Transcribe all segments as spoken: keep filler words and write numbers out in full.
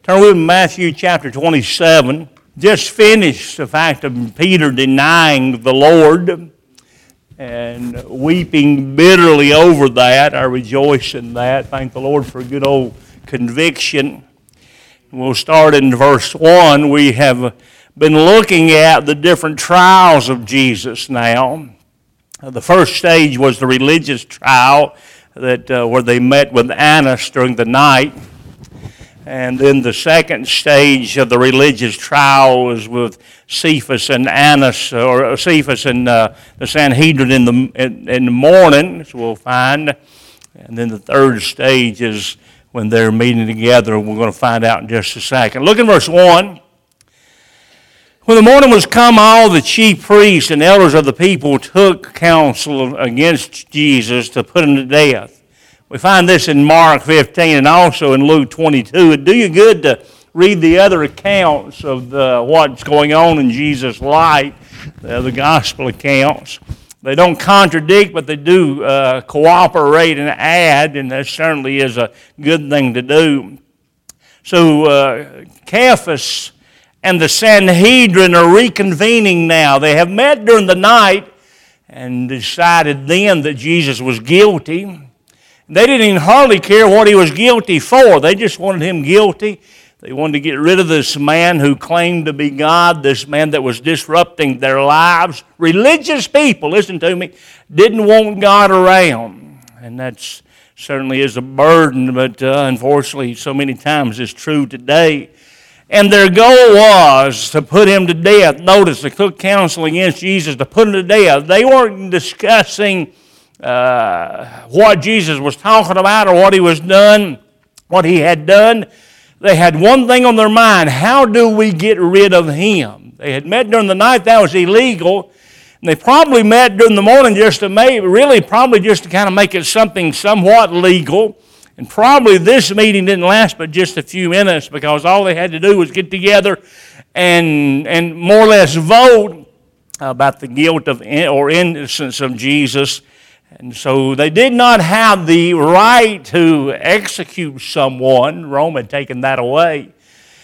Turn with me to Matthew chapter twenty-seven. Just finished the fact of Peter denying the Lord and weeping bitterly over that. I rejoice in that. Thank the Lord for a good old conviction. We'll start in verse one. We have been looking at the different trials of Jesus now. The first stage was the religious trial that uh, where they met with Annas during the night. And then the second stage of the religious trial was with Cephas and Annas, or Cephas and uh, the Sanhedrin in the in, in the morning, as we'll find. And then the third stage is when they're meeting together. We're going to find out in just a second. Look in verse one. When the morning was come, all the chief priests and elders of the people took counsel against Jesus to put him to death. We find this in Mark fifteen and also in Luke twenty-two. It'd do you good to read the other accounts of the, what's going on in Jesus' life, uh, the gospel accounts. They don't contradict, but they do uh, cooperate and add, and that certainly is a good thing to do. So uh, Caiaphas and the Sanhedrin are reconvening now. They have met during the night and decided then that Jesus was guilty. They didn't even hardly care what he was guilty for. They just wanted him guilty. They wanted to get rid of this man who claimed to be God, this man that was disrupting their lives. Religious people, listen to me, didn't want God around. And that certainly is a burden, but uh, unfortunately so many times it's true today. And their goal was to put him to death. Notice they took counsel against Jesus to put him to death. They weren't discussing Uh, what Jesus was talking about or what he was done, what he had done. They had one thing on their mind: how do we get rid of him? They had met during the night. That was illegal. And they probably met during the morning just to make, really probably just to kind of make it something somewhat legal. And probably this meeting didn't last but just a few minutes, because all they had to do was get together and and more or less vote about the guilt of or innocence of Jesus. And so they did not have the right to execute someone. Rome had taken that away.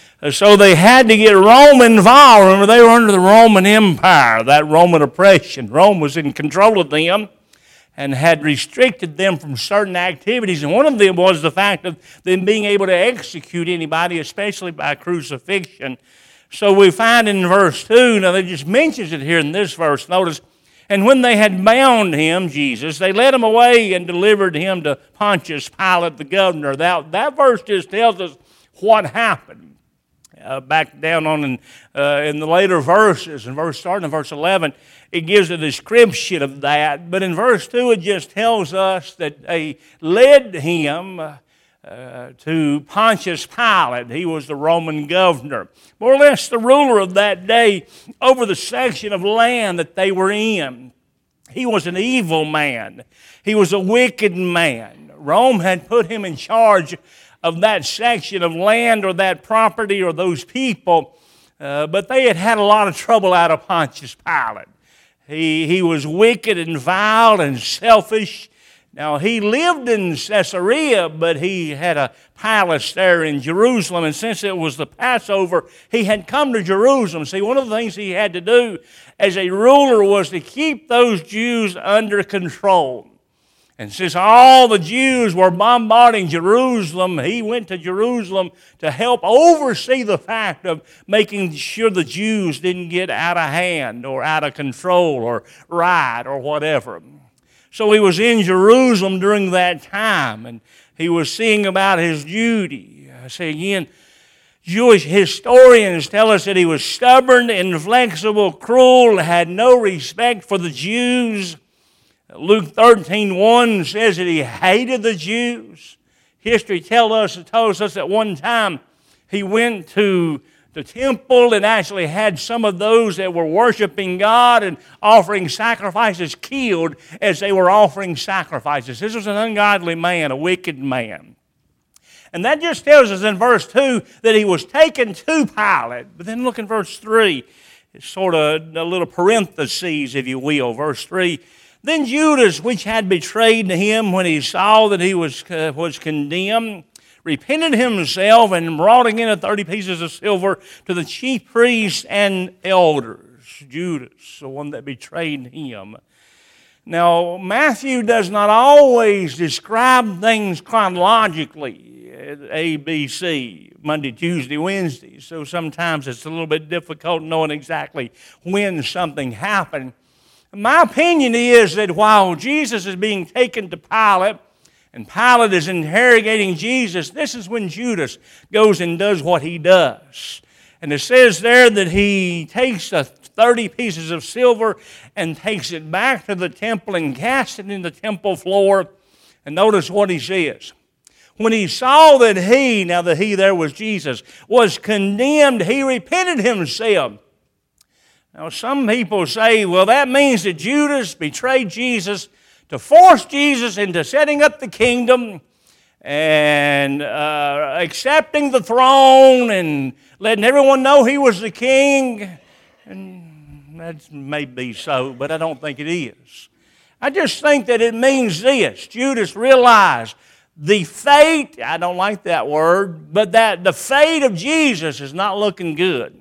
So they had to get Rome involved. Remember, they were under the Roman Empire, that Roman oppression. Rome was in control of them and had restricted them from certain activities. And one of them was the fact of them being able to execute anybody, especially by crucifixion. So we find in verse two, now they just mentions it here in this verse, notice, and when they had bound him, Jesus, they led him away and delivered him to Pontius Pilate, the governor. That, that verse just tells us what happened. Uh, back down on in, uh, in the later verses, in verse starting in verse eleven, it gives a description of that. But in verse two, it just tells us that they led him uh, uh, to Pontius Pilate. He was the Roman governor, more or less the ruler of that day over the section of land that they were in. He was an evil man. He was a wicked man. Rome had put him in charge of that section of land or that property or those people, uh, but they had had a lot of trouble out of Pontius Pilate. He, he was wicked and vile and selfish. Now, he lived in Caesarea, but he had a palace there in Jerusalem, and since it was the Passover, he had come to Jerusalem. See, one of the things he had to do as a rular was to keep those Jews under control. And since all the Jews were bombarding Jerusalem, he went to Jerusalem to help oversee the fact of making sure the Jews didn't get out of hand or out of control or riot or whatever. So he was in Jerusalem during that time, and he was seeing about his duty. I say again, Jewish historians tell us that he was stubborn, inflexible, cruel, had no respect for the Jews. Luke thirteen one says that he hated the Jews. History tells us, tells us at one time he went to the temple and actually had some of those that were worshiping God and offering sacrifices killed as they were offering sacrifices. This was an ungodly man, a wicked man. And that just tells us in verse two that he was taken to Pilate. But then look in verse three. It's sort of a little parentheses, if you will. Verse three. Then Judas, which had betrayed him when he saw that he was, uh, was condemned, repented himself and brought again the thirty pieces of silver to the chief priests and elders. Judas, the one that betrayed him. Now, Matthew does not always describe things chronologically, A, B, C, Monday, Tuesday, Wednesday. So sometimes it's a little bit difficult knowing exactly when something happened. My opinion is that while Jesus is being taken to Pilate, and Pilate is interrogating Jesus, this is when Judas goes and does what he does. And it says there that he takes the thirty pieces of silver and takes it back to the temple and casts it in the temple floor. And notice what he says. When he saw that he, now the he there was Jesus, was condemned, he repented himself. Now some people say, well, that means that Judas betrayed Jesus to force Jesus into setting up the kingdom and uh, accepting the throne and letting everyone know he was the king. And that may be so, but I don't think it is. I just think that it means this. Judas realized the fate, I don't like that word, but that the fate of Jesus is not looking good.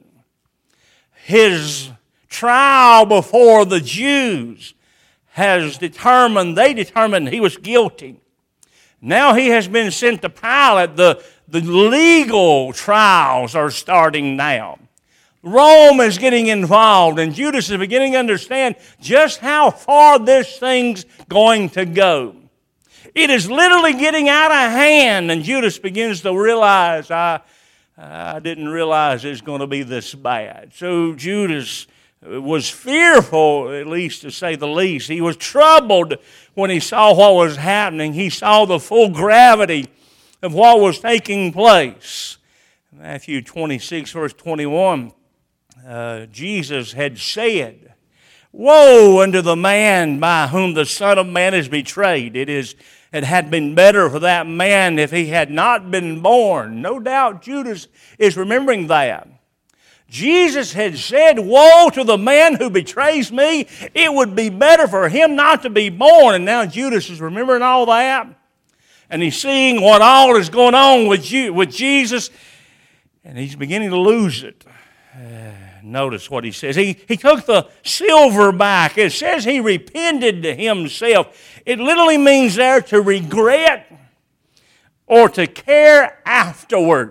His trial before the Jews has determined, they determined he was guilty. Now he has been sent to Pilate. The, the legal trials are starting now. Rome is getting involved, and Judas is beginning to understand just how far this thing's going to go. It is literally getting out of hand, and Judas begins to realize, I, I didn't realize it's going to be this bad. So Judas was fearful, at least to say the least. He was troubled when he saw what was happening. He saw the full gravity of what was taking place. Matthew twenty-six, verse twenty-one, uh, Jesus had said, "Woe unto the man by whom the Son of Man is betrayed. It is, it had been better for that man if he had not been born." No doubt Judas is remembering that. Jesus had said, "Woe to the man who betrays me. It would be better for him not to be born." And now Judas is remembering all that. And he's seeing what all is going on with, you, with Jesus. And he's beginning to lose it. Uh, notice what he says. He, he took the silver back. It says he repented to himself. It literally means there to regret or to care afterward.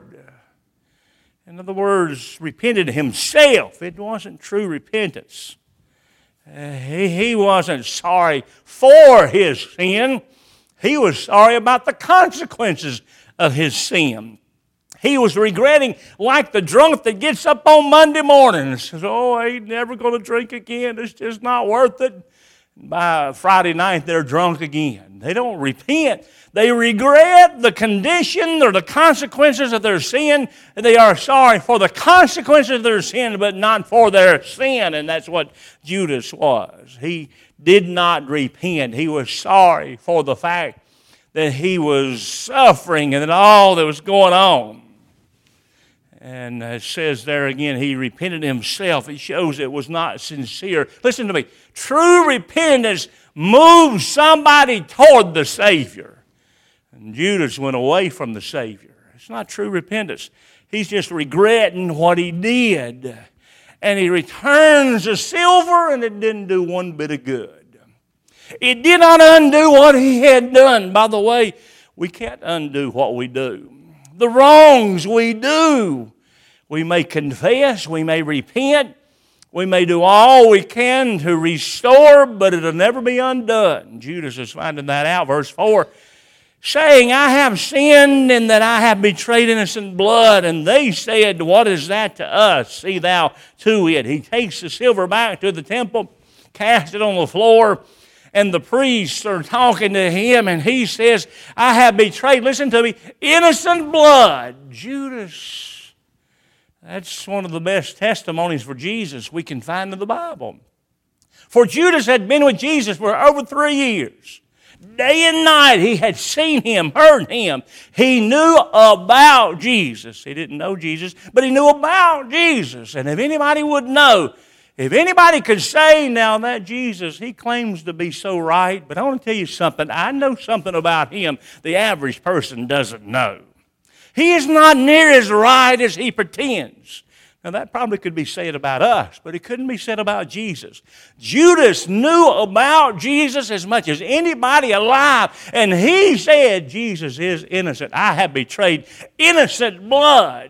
In other words, repented himself. It wasn't true repentance. Uh, he, he wasn't sorry for his sin. He was sorry about the consequences of his sin. He was regretting like the drunk that gets up on Monday morning and says, "Oh, I ain't never going to drink again. It's just not worth it." By Friday night, they're drunk again. They don't repent. They regret the condition or the consequences of their sin. They are sorry for the consequences of their sin, but not for their sin. And that's what Judas was. He did not repent. He was sorry for the fact that he was suffering and that all that was going on. And it says there again, he repented himself. It shows it was not sincere. Listen to me. True repentance moves somebody toward the Savior. And Judas went away from the Savior. It's not true repentance. He's just regretting what he did. And he returns the silver, and it didn't do one bit of good. It did not undo what he had done. By the way, we can't undo what we do. The wrongs we do, we may confess, we may repent, we may do all we can to restore, but it'll never be undone. Judas is finding that out. Verse four, saying, "I have sinned in that I have betrayed innocent blood." And they said, "What is that to us? See thou to it." He takes the silver back to the temple, casts it on the floor, and the priests are talking to him, and he says, "I have betrayed," listen to me, "innocent blood." Judas. That's one of the best testimonies for Jesus we can find in the Bible. For Judas had been with Jesus for over three years. Day and night he had seen him, heard him. He knew about Jesus. He didn't know Jesus, but he knew about Jesus. And if anybody would know, if anybody could say, now that Jesus, he claims to be so right, but I want to tell you something. I know something about him the average person doesn't know. He is not near as right as he pretends. Now, that probably could be said about us, but it couldn't be said about Jesus. Judas knew about Jesus as much as anybody alive, and he said, Jesus is innocent. I have betrayed innocent blood.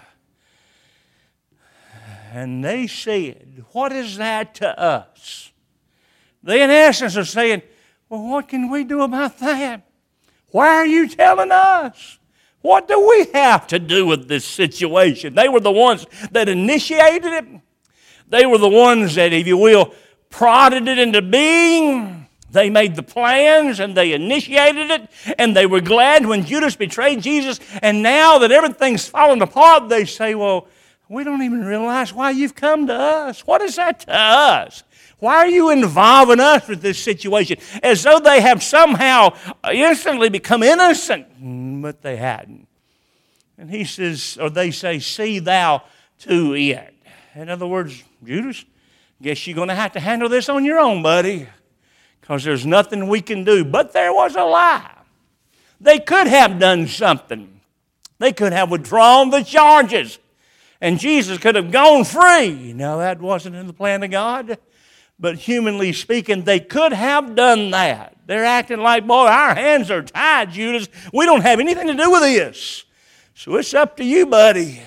And they said, what is that to us? They, in essence, are saying, well, what can we do about that? Why are you telling us? What do we have to do with this situation? They were the ones that initiated it. They were the ones that, if you will, prodded it into being. They made the plans and they initiated it, and they were glad when Judas betrayed Jesus. And now that everything's fallen apart, they say, well, we don't even realize why you've come to us. What is that to us? Why are you involving us with this situation? As though they have somehow instantly become innocent, but they hadn't. And he says, or they say, see thou to it. In other words, Judas, guess you're going to have to handle this on your own, buddy, because there's nothing we can do. But there was a lie. They could have done something. They could have withdrawn the charges, and Jesus could have gone free. Now, that wasn't in the plan of God. But humanly speaking, they could have done that. They're acting like, boy, our hands are tied, Judas. We don't have anything to do with this. So it's up to you, buddy.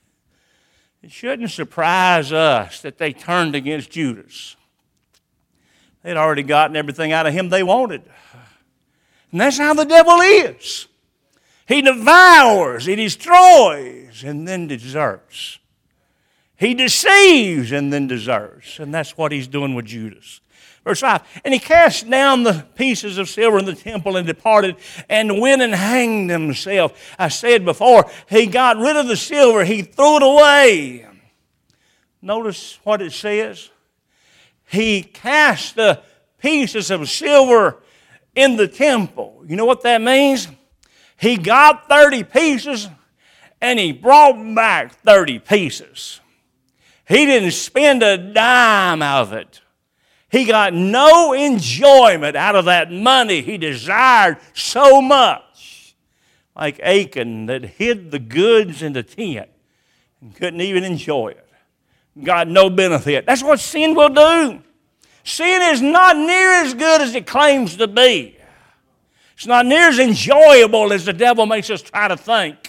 It shouldn't surprise us that they turned against Judas. They'd already gotten everything out of him they wanted. And that's how the devil is. He devours, he destroys, and then deserts. He deceives and then deserts. And that's what he's doing with Judas. Verse five, and he cast down the pieces of silver in the temple and departed and went and hanged himself. I said before, he got rid of the silver. He threw it away. Notice what it says. He cast the pieces of silver in the temple. You know what that means? He got thirty pieces and he brought back thirty pieces. He didn't spend a dime of it. He got no enjoyment out of that money he desired so much. Like Achan that hid the goods in the tent and couldn't even enjoy it. Got no benefit. That's what sin will do. Sin is not near as good as it claims to be. It's not near as enjoyable as the devil makes us try to think.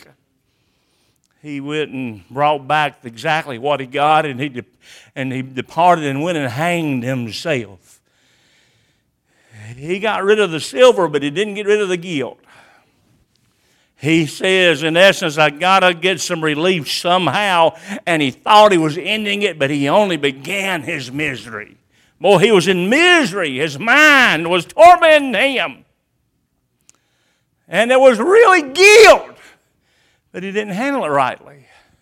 He went and brought back exactly what he got, and he de- and he departed and went and hanged himself. He got rid of the silver, but he didn't get rid of the guilt. He says, in essence, I got to get some relief somehow, and he thought he was ending it, but he only began his misery. Boy, he was in misery. His mind was tormenting him. And there was really guilt. But he didn't handle it rightly.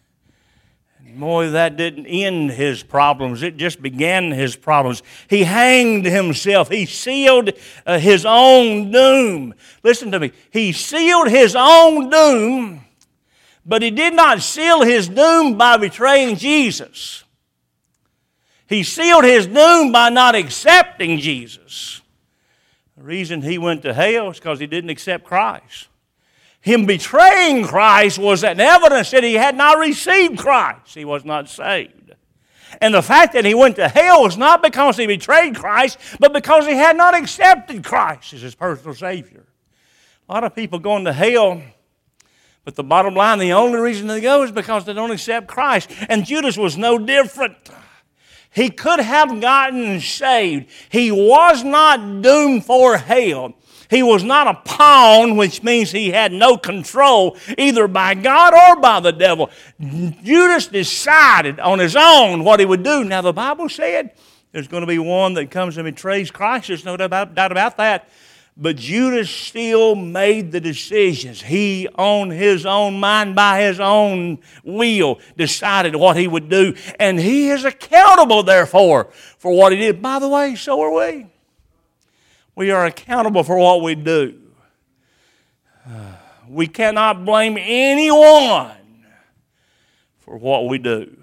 And boy, that didn't end his problems. It just began his problems. He hanged himself. He sealed uh, his own doom. Listen to me. He sealed his own doom, but he did not seal his doom by betraying Jesus. He sealed his doom by not accepting Jesus. The reason he went to hell is because he didn't accept Christ. Him betraying Christ was an evidence that he had not received Christ. He was not saved. And the fact that he went to hell was not because he betrayed Christ, but because he had not accepted Christ as his personal Savior. A lot of people going to hell, but the bottom line, the only reason they go is because they don't accept Christ. And Judas was no different. He could have gotten saved. He was not doomed for hell. He was not a pawn, which means he had no control either by God or by the devil. Judas decided on his own what he would do. Now, the Bible said there's going to be one that comes and betrays Christ. There's no doubt about that. But Judas still made the decisions. He, on his own mind, by his own will, decided what he would do. And he is accountable, therefore, for what he did. By the way, so are we. We are accountable for what we do. Uh, we cannot blame anyone for what we do.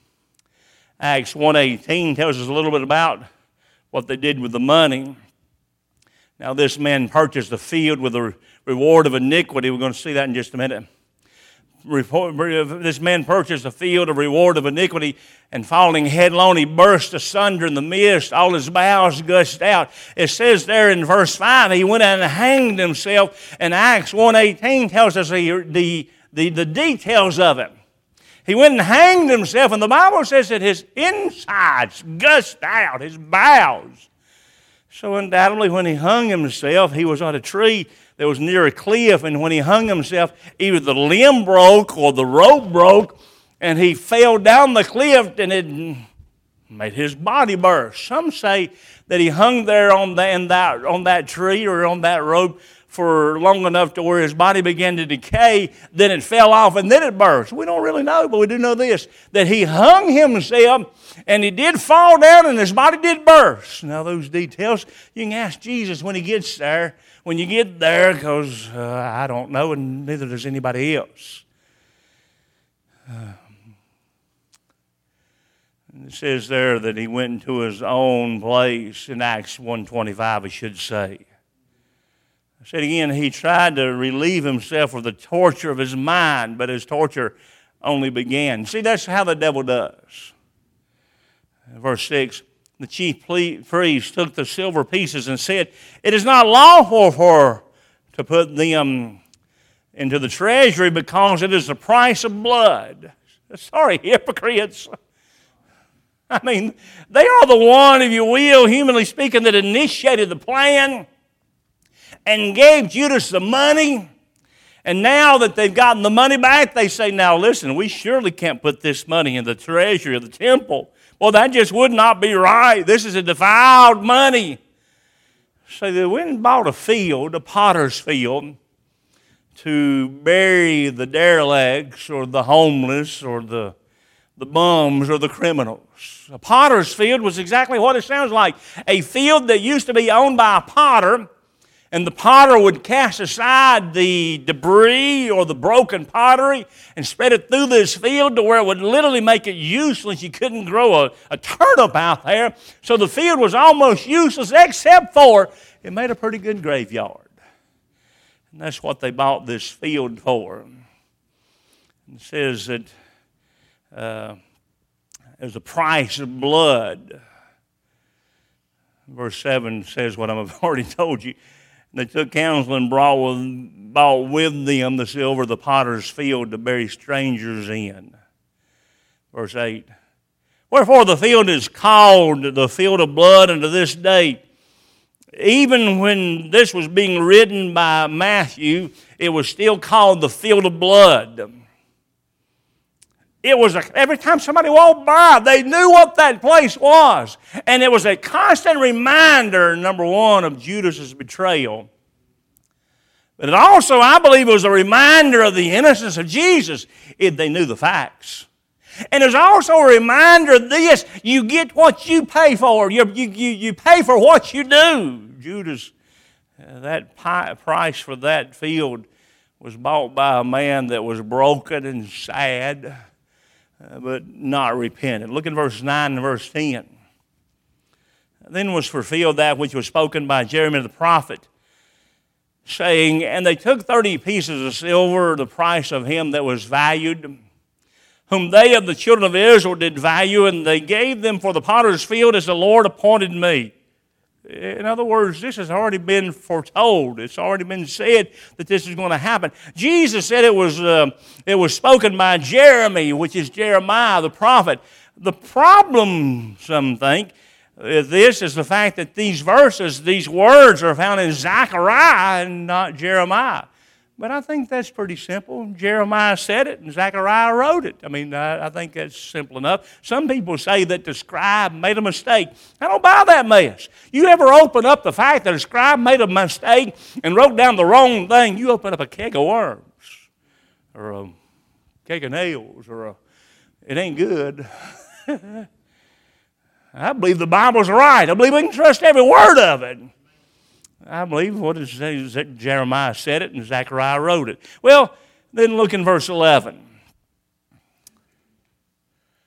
Acts one eighteen tells us a little bit about what they did with the money. Now, this man purchased a field with a reward of iniquity. We're going to see that in just a minute. this man purchased a field of reward of iniquity, and falling headlong, he burst asunder in the midst. All his bowels gushed out. It says there in verse five, he went out and hanged himself. And Acts one eighteen tells us the, the, the, the details of it. He went and hanged himself, and the Bible says that his insides gushed out, his bowels. So undoubtedly when he hung himself, he was on a tree that was near a cliff, and when he hung himself, either the limb broke or the rope broke, and he fell down the cliff, and it made his body burst. Some say that he hung there on that, in that, on that tree or on that rope for long enough to where his body began to decay, then it fell off, and then it burst. We don't really know, but we do know this, that he hung himself, and he did fall down, and his body did burst. Now, those details, you can ask Jesus when he gets there, when you get there, because uh, I don't know, and neither does anybody else. Uh, It says there that he went into his own place in Acts one twenty-five, I should say. I said again, he tried to relieve himself of the torture of his mind, but his torture only began. See, that's how the devil does. Verse six, the chief priest took the silver pieces and said, "It is not lawful for to put them into the treasury because it is the price of blood." Sorry, hypocrites. I mean, they are the one, if you will, humanly speaking, that initiated the plan and gave Judas the money. And now that they've gotten the money back, they say, now listen, we surely can't put this money in the treasury of the temple. Well, that just would not be right. This is a defiled money. So they went and bought a field, a potter's field, to bury the derelicts or the homeless or the the bums or the criminals. A potter's field was exactly what it sounds like. A field that used to be owned by a potter, and the potter would cast aside the debris or the broken pottery and spread it through this field to where it would literally make it useless. You couldn't grow a, a turnip out there. So the field was almost useless except for it made a pretty good graveyard. And that's what they bought this field for. It says that Uh, it was the price of blood. Verse seven says what I've already told you. They took counsel and brought with, bought with them the silver of the potter's field to bury strangers in. Verse eight. Wherefore the field is called the field of blood unto this day. Even when this was being written by Matthew, it was still called the field of blood. It was a, every time somebody walked by, they knew what that place was. And it was a constant reminder, number one, of Judas' betrayal. But it also, I believe, was a reminder of the innocence of Jesus if they knew the facts. And it's also a reminder of this, you get what you pay for. You, you, you, you pay for what you do. Judas, uh, that pi- price for that field was bought by a man that was broken and sad, Uh, but not repentant. Look at verse nine and verse ten. Then was fulfilled that which was spoken by Jeremiah the prophet, saying, And they took thirty pieces of silver, the price of him that was valued, whom they of the children of Israel did value, and they gave them for the potter's field as the Lord appointed me. In other words, this has already been foretold. It's already been said that this is going to happen. Jesus said it was, uh, it was spoken by Jeremy, which is Jeremiah the prophet. The problem, some think, is this is the fact that these verses, these words are found in Zechariah and not Jeremiah. But I think that's pretty simple. Jeremiah said it and Zechariah wrote it. I mean, I, I think that's simple enough. Some people say that the scribe made a mistake. I don't buy that mess. You ever open up the fact that a scribe made a mistake and wrote down the wrong thing, you open up a keg of worms or a keg of nails or a, it ain't good. I believe the Bible's right. I believe we can trust every word of it. I believe what it says that Jeremiah said it and Zechariah wrote it. Well, then look in verse eleven.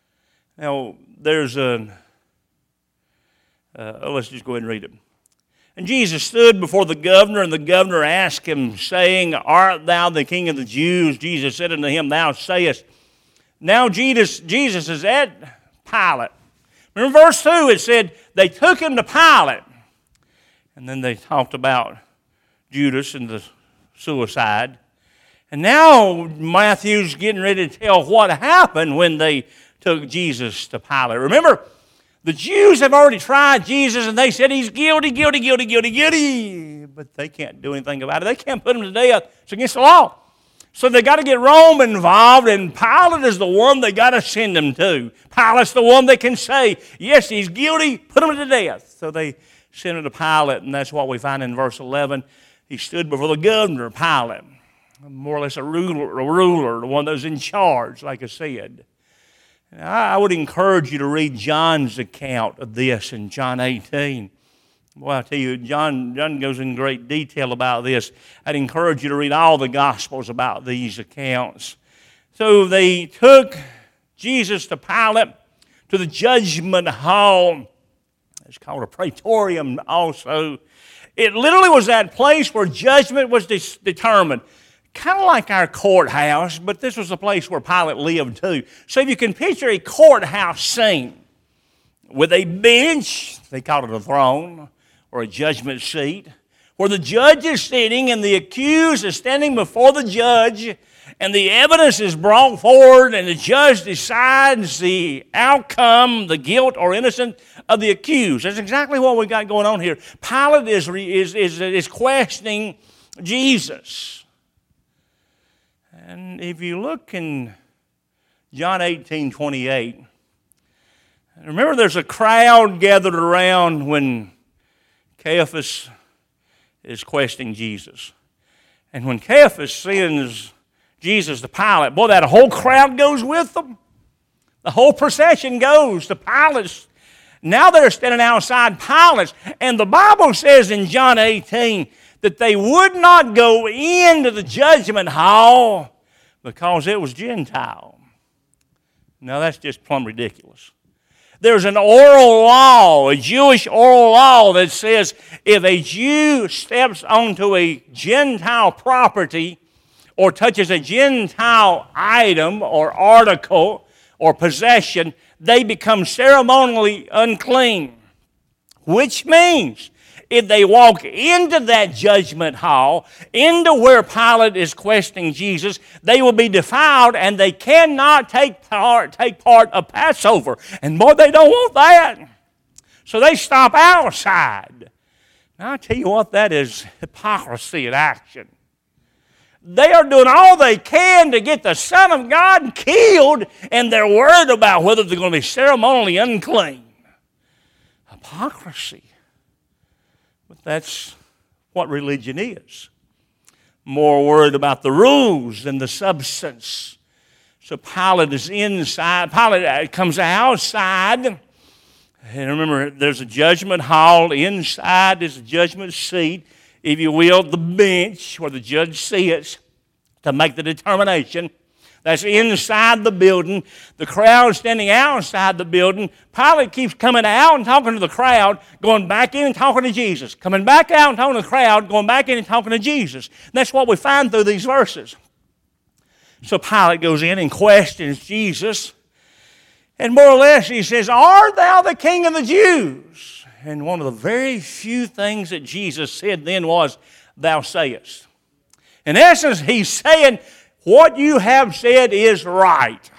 Now, there's a, uh, oh, let's just go ahead and read it. And Jesus stood before the governor, and the governor asked him, saying, Art thou the King of the Jews? Jesus said unto him, Thou sayest. Now Jesus, Jesus is at Pilate. Remember verse two, it said, they took him to Pilate. And then they talked about Judas and the suicide. And now Matthew's getting ready to tell what happened when they took Jesus to Pilate. Remember, the Jews have already tried Jesus, and they said he's guilty, guilty, guilty, guilty, guilty. But they can't do anything about it. They can't put him to death. It's against the law. So they got to get Rome involved, and Pilate is the one they got to send him to. Pilate's the one that can say, yes, he's guilty, put him to death. So they sent him to Pilate, and that's what we find in verse eleven. He stood before the governor, Pilate, more or less a ruler, a ruler, the one that was in charge, like I said. I would encourage you to read John's account of this in John eighteen. Well, I tell you, John, John goes in great detail about this. I'd encourage you to read all the Gospels about these accounts. So they took Jesus to Pilate, to the judgment hall. It's called a praetorium also. It literally was that place where judgment was de- determined. Kind of like our courthouse, but this was the place where Pilate lived too. So if you can picture a courthouse scene with a bench, they called it a throne, or a judgment seat, where the judge is sitting and the accused is standing before the judge, and the evidence is brought forward, and the judge decides the outcome, the guilt or innocence of the accused. That's exactly what we got going on here. Pilate is, is, is, is questioning Jesus. And if you look in John eighteen twenty-eight, remember there's a crowd gathered around when Caiaphas is questioning Jesus. And when Caiaphas sends Jesus to Pilate, boy, that whole crowd goes with them. The whole procession goes to Pilate's. Now they're standing outside Pilate's. And the Bible says in John eighteen that they would not go into the judgment hall because it was Gentile. Now that's just plumb ridiculous. There's an oral law, a Jewish oral law that says if a Jew steps onto a Gentile property or touches a Gentile item or article or possession, they become ceremonially unclean. Which means if they walk into that judgment hall, into where Pilate is questioning Jesus, they will be defiled and they cannot take part, take part of Passover. And boy, they don't want that. So they stop outside. Now I tell you what, that is hypocrisy in action. They are doing all they can to get the Son of God killed, and they're worried about whether they're going to be ceremonially unclean. Hypocrisy. But that's what religion is. More worried about the rules than the substance. So Pilate is inside. Pilate comes outside. And remember, there's a judgment hall. Inside is a judgment seat, if you will, the bench where the judge sits to make the determination. That's inside the building. The crowd standing outside the building. Pilate keeps coming out and talking to the crowd, going back in and talking to Jesus. Coming back out and talking to the crowd, going back in and talking to Jesus. And that's what we find through these verses. So Pilate goes in and questions Jesus. And more or less he says, Art thou the King of the Jews? And one of the very few things that Jesus said then was, Thou sayest. In essence, he's saying, what you have said is right.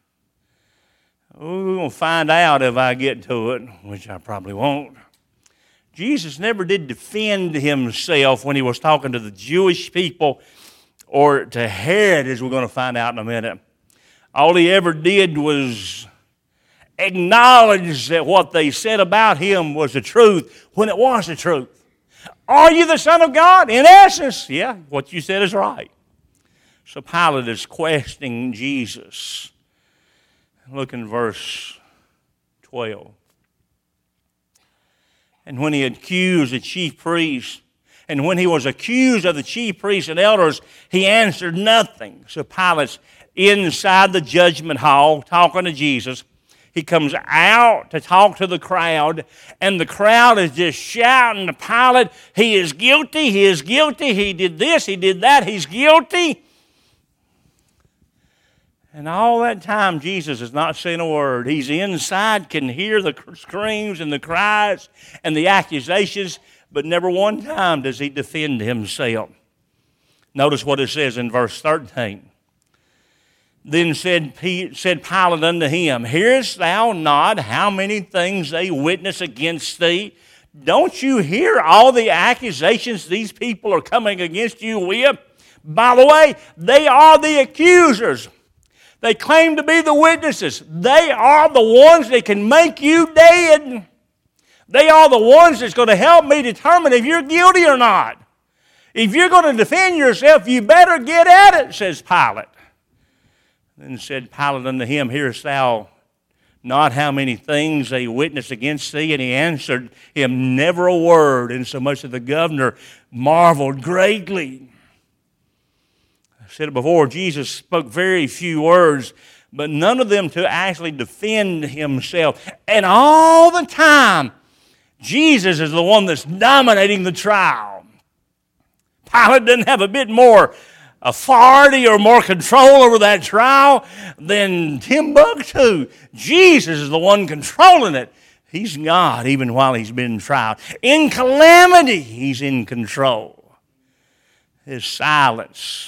We're going to find out if I get to it, which I probably won't. Jesus never did defend himself when he was talking to the Jewish people or to Herod, as we're going to find out in a minute. All he ever did was acknowledge that what they said about him was the truth when it was the truth. Are you the Son of God? In essence, yeah, what you said is right. So Pilate is questioning Jesus. Look in verse twelve. And when he accused the chief priests, and when he was accused of the chief priests and elders, he answered nothing. So Pilate's inside the judgment hall talking to Jesus. He comes out to talk to the crowd, and the crowd is just shouting to Pilate, he is guilty, he is guilty, he did this, he did that, he's guilty. And all that time, Jesus is not saying a word. He's inside, can hear the screams and the cries and the accusations, but never one time does he defend himself. Notice what it says in verse thirteen. Then said, said Pilate unto him, hearest thou not how many things they witness against thee? Don't you hear all the accusations these people are coming against you with? By the way, they are the accusers. They claim to be the witnesses. They are the ones that can make you dead. They are the ones that's going to help me determine if you're guilty or not. If you're going to defend yourself, you better get at it, says Pilate. Then said Pilate unto him, hearest thou not how many things they witness against thee? And he answered him never a word, insomuch that the governor marveled greatly. I said it before, Jesus spoke very few words, but none of them to actually defend himself. And all the time, Jesus is the one that's dominating the trial. Pilate doesn't have a bit more authority or more control over that trial than Timbuktu. Jesus is the one controlling it. He's God even while he's been tried. In calamity, he's in control. His silence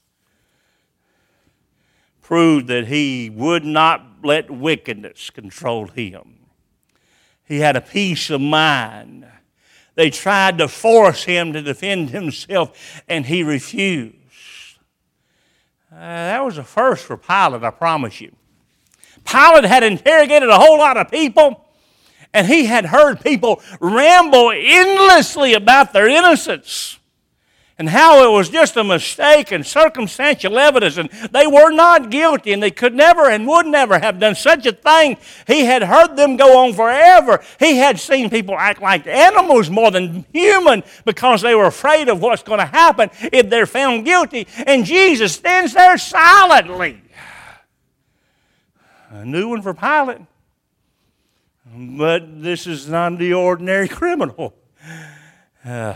proved that he would not let wickedness control him. He had a peace of mind. They tried to force him to defend himself, and he refused. Uh, that was a first for Pilate, I promise you. Pilate had interrogated a whole lot of people, and he had heard people ramble endlessly about their innocence and how it was just a mistake and circumstantial evidence, and they were not guilty, and they could never and would never have done such a thing. He had heard them go on forever. He had seen people act like animals more than human because they were afraid of what's going to happen if they're found guilty, and Jesus stands there silently. A new one for Pilate. But this is not the ordinary criminal. Uh,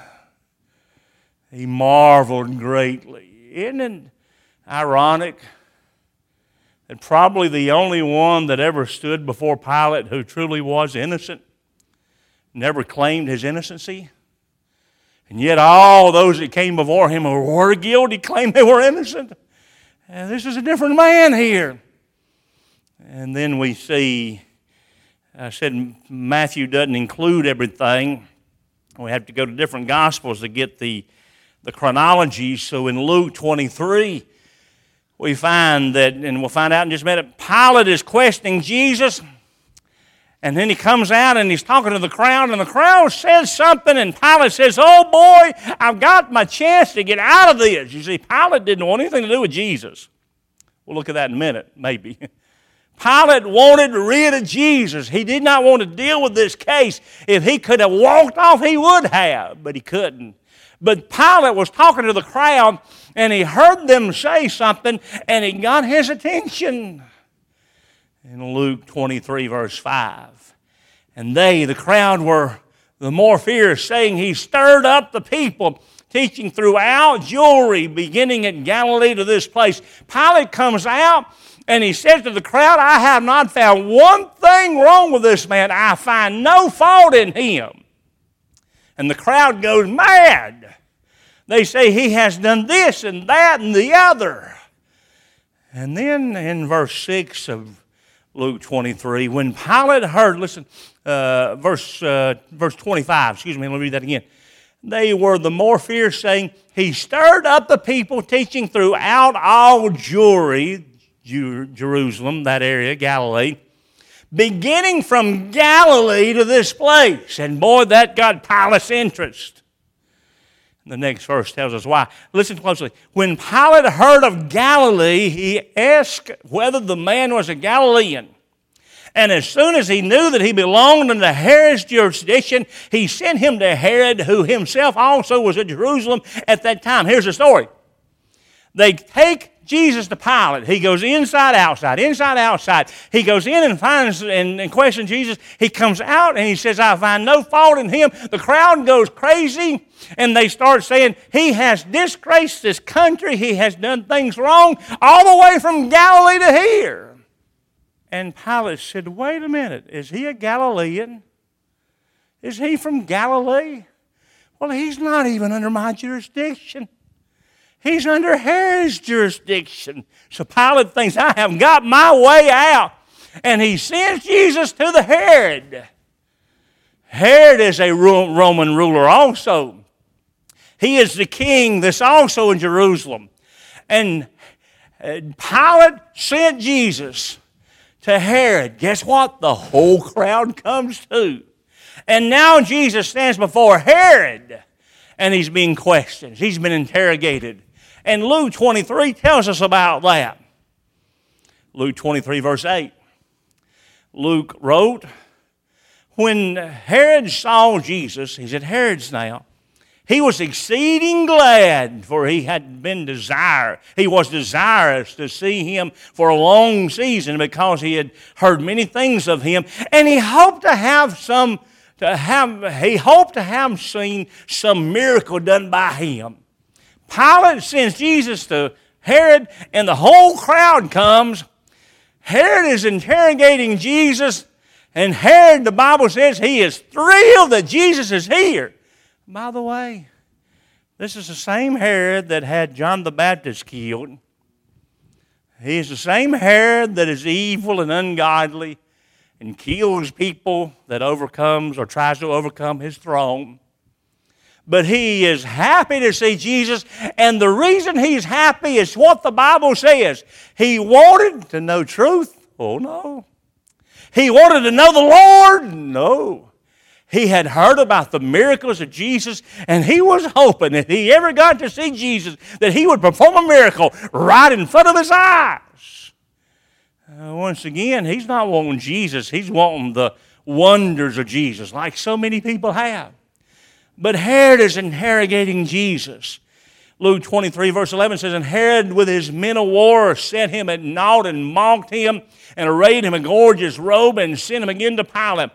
He marveled greatly. Isn't it ironic that probably the only one that ever stood before Pilate who truly was innocent never claimed his innocency? And yet all those that came before him who were guilty claimed they were innocent. And this is a different man here. And then we see, I said Matthew doesn't include everything. We have to go to different Gospels to get the the chronology. So in Luke twenty-three, we find that, and we'll find out in just a minute, Pilate is questioning Jesus, and then he comes out and he's talking to the crowd, and the crowd says something, and Pilate says, oh boy, I've got my chance to get out of this. You see, Pilate didn't want anything to do with Jesus. We'll look at that in a minute, maybe. Pilate wanted rid of Jesus. He did not want to deal with this case. If he could have walked off, he would have, but he couldn't. But Pilate was talking to the crowd, and he heard them say something, and it got his attention. In Luke twenty-three, verse five, and they, the crowd, were the more fierce, saying, he stirred up the people, teaching throughout Jewry, beginning at Galilee to this place. Pilate comes out, and he says to the crowd, I have not found one thing wrong with this man. I find no fault in him. And the crowd goes mad. They say he has done this and that and the other. And then in verse six of Luke twenty-three, when Pilate heard, listen, uh, verse, uh, verse twenty-five, excuse me, let me read that again. They were the more fierce, saying, he stirred up the people, teaching throughout all Jewry, Jerusalem, that area, Galilee, beginning from Galilee to this place. And boy, that got Pilate's interest. The next verse tells us why. Listen closely. When Pilate heard of Galilee, he asked whether the man was a Galilean. And as soon as he knew that he belonged under Herod's jurisdiction, he sent him to Herod, who himself also was at Jerusalem at that time. Here's the story. They take Jesus to Pilate. He goes inside, outside, inside, outside. He goes in and finds and, and questions Jesus. He comes out and he says, I find no fault in him. The crowd goes crazy and they start saying, he has disgraced this country. He has done things wrong all the way from Galilee to here. And Pilate said, wait a minute, is he a Galilean? Is he from Galilee? Well, he's not even under my jurisdiction. He's under Herod's jurisdiction. So Pilate thinks, I have got my way out. And he sends Jesus to the Herod. Herod is a Roman ruler also. He is the king that's also in Jerusalem. And Pilate sent Jesus to Herod. Guess what? The whole crowd comes too. And now Jesus stands before Herod, and he's being questioned. He's been interrogated. And Luke twenty-three tells us about that. Luke twenty-three, verse eight. Luke wrote, when Herod saw Jesus, he's at Herod's now, he was exceeding glad, for he had been desire. He was desirous to see him for a long season because he had heard many things of him, and he hoped to have some, to have, he hoped to have seen some miracle done by him. Pilate sends Jesus to Herod, and the whole crowd comes. Herod is interrogating Jesus, and Herod, the Bible says, he is thrilled that Jesus is here. By the way, this is the same Herod that had John the Baptist killed. He is the same Herod that is evil and ungodly and kills people that overcomes or tries to overcome his throne. But he is happy to see Jesus, and the reason he's happy is what the Bible says. He wanted to know truth. Oh, no. He wanted to know the Lord. No. He had heard about the miracles of Jesus, and he was hoping if he ever got to see Jesus, that he would perform a miracle right in front of his eyes. Uh, once again, he's not wanting Jesus. He's wanting the wonders of Jesus, like so many people have. But Herod is interrogating Jesus. Luke twenty-three, verse eleven says, and Herod with his men of war set him at naught and mocked him and arrayed him in a gorgeous robe and sent him again to Pilate.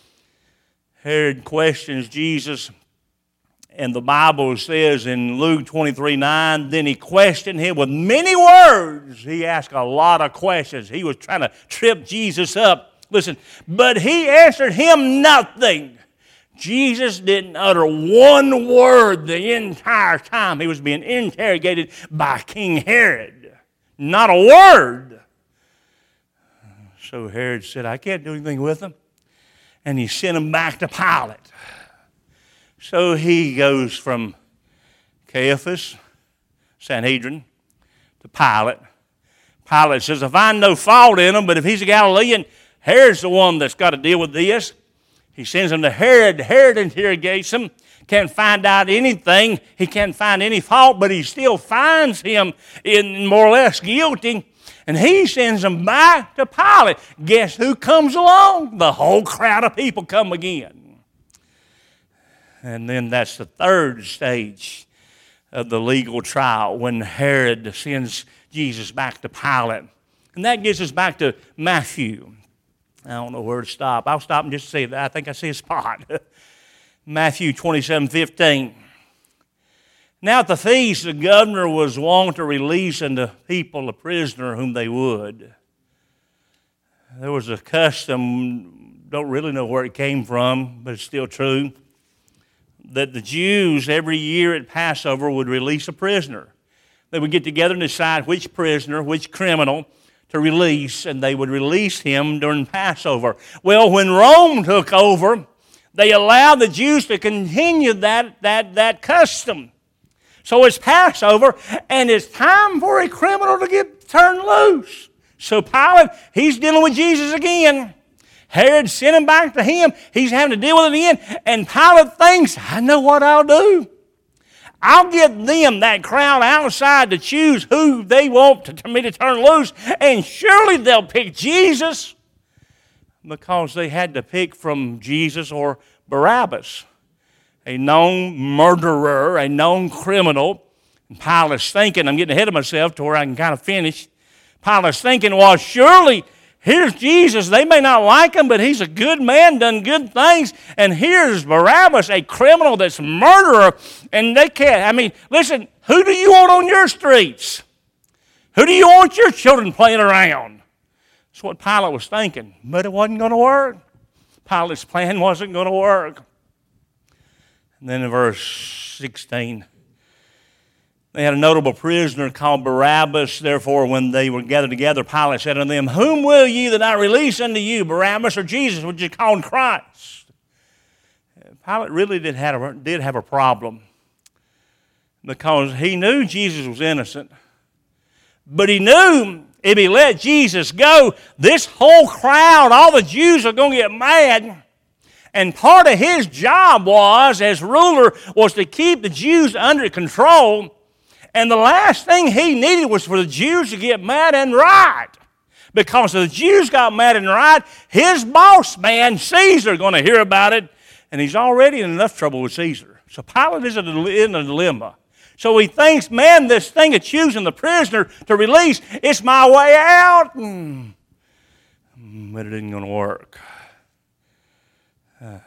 Herod questions Jesus, and the Bible says in Luke twenty-three, nine, then he questioned him with many words. He asked a lot of questions. He was trying to trip Jesus up. Listen, but he answered him nothing. Jesus didn't utter one word the entire time he was being interrogated by King Herod. Not a word. So Herod said, I can't do anything with him. And he sent him back to Pilate. So he goes from Caiaphas, Sanhedrin, to Pilate. Pilate says, I find no fault in him, but if he's a Galilean, Herod's the one that's got to deal with this. He sends him to Herod. Herod interrogates him. Can't find out anything. He can't find any fault, but he still finds him in more or less guilty. And he sends him back to Pilate. Guess who comes along? The whole crowd of people come again. And then that's the third stage of the legal trial when Herod sends Jesus back to Pilate. And that gets us back to Matthew. I don't know where to stop. I'll stop and just say that. I think I see a spot. Matthew twenty-seven, fifteen. Now at the feast, the governor was wont to release unto people a prisoner whom they would. There was a custom, don't really know where it came from, but it's still true, that the Jews every year at Passover would release a prisoner. They would get together and decide which prisoner, which criminal to release, and they would release him during Passover. Well, when Rome took over, they allowed the Jews to continue that, that, that custom. So it's Passover, and it's time for a criminal to get turned loose. So Pilate, he's dealing with Jesus again. Herod sent him back to him. He's having to deal with it again. And Pilate thinks, I know what I'll do. I'll get them, that crowd outside, to choose who they want to, to me to turn loose, and surely they'll pick Jesus, because they had to pick from Jesus or Barabbas, a known murderer, a known criminal And Pilate's thinking, I'm getting ahead of myself to where I can kind of finish. Pilate's thinking, well, surely here's Jesus. They may not like him, but he's a good man, done good things. And here's Barabbas, a criminal that's a murderer. And they can't, I mean, listen, who do you want on your streets? Who do you want your children playing around? That's what Pilate was thinking, but it wasn't going to work. Pilate's plan wasn't going to work. And then in verse sixteen, they had a notable prisoner called Barabbas. Therefore, when they were gathered together, Pilate said unto them, Whom will ye that I release unto you, Barabbas or Jesus, which is called Christ? Pilate really did have a, did have a problem because he knew Jesus was innocent. But he knew if he let Jesus go, this whole crowd, all the Jews are going to get mad. And part of his job was, as ruler, was to keep the Jews under control. And the last thing he needed was for the Jews to get mad and riot. Because if the Jews got mad and riot, his boss man, Caesar, is going to hear about it. And he's already in enough trouble with Caesar. So Pilate is in a dilemma. So he thinks, man, this thing of choosing the prisoner to release, it's my way out. Mm. But it isn't going to work. Uh,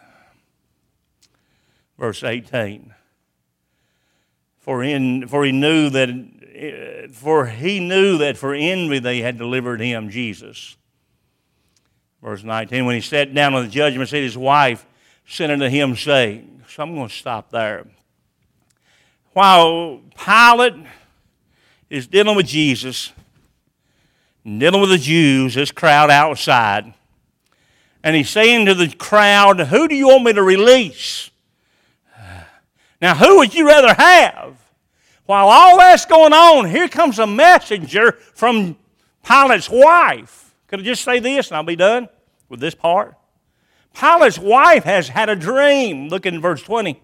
verse eighteen. For in for he knew that for he knew that for envy they had delivered him, Jesus. Verse nineteen. When he sat down on the judgment seat, his wife sent unto him, saying. So I'm going to stop there. While Pilate is dealing with Jesus, dealing with the Jews, this crowd outside, and he's saying to the crowd, who do you want me to release? Now, who would you rather have? While all that's going on, here comes a messenger from Pilate's wife. Could I just say this and I'll be done with this part? Pilate's wife has had a dream. Look in verse twenty.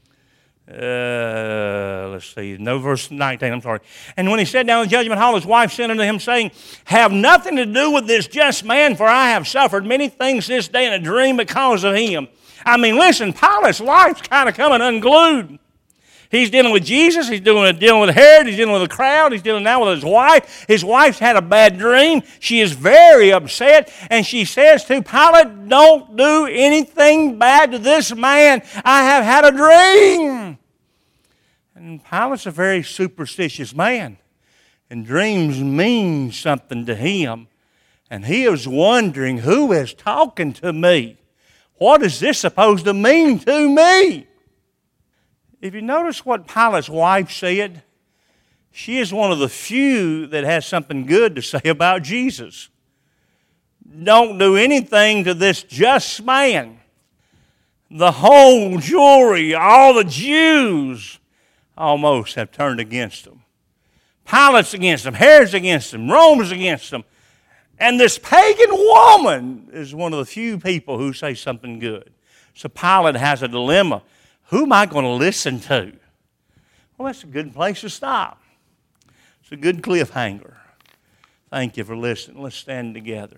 Uh, let's see, no, verse nineteen, I'm sorry. And when he sat down in the judgment hall, his wife sent unto him, saying, Have nothing to do with this just man, for I have suffered many things this day in a dream because of him. I mean, listen, Pilate's life's kind of coming unglued. He's dealing with Jesus, he's dealing, dealing with Herod, he's dealing with the crowd, he's dealing now with his wife. His wife's had a bad dream. She is very upset, and she says to Pilate, Don't do anything bad to this man. I have had a dream. And Pilate's a very superstitious man, and dreams mean something to him. And he is wondering, who is talking to me? What is this supposed to mean to me? If you notice what Pilate's wife said, she is one of the few that has something good to say about Jesus. Don't do anything to this just man. The whole jury, all the Jews, almost have turned against him. Pilate's against him. Herod's against him. Rome's against him. And this pagan woman is one of the few people who say something good. So Pilate has a dilemma. Who am I going to listen to? Well, that's a good place to stop. It's a good cliffhanger. Thank you for listening. Let's stand together.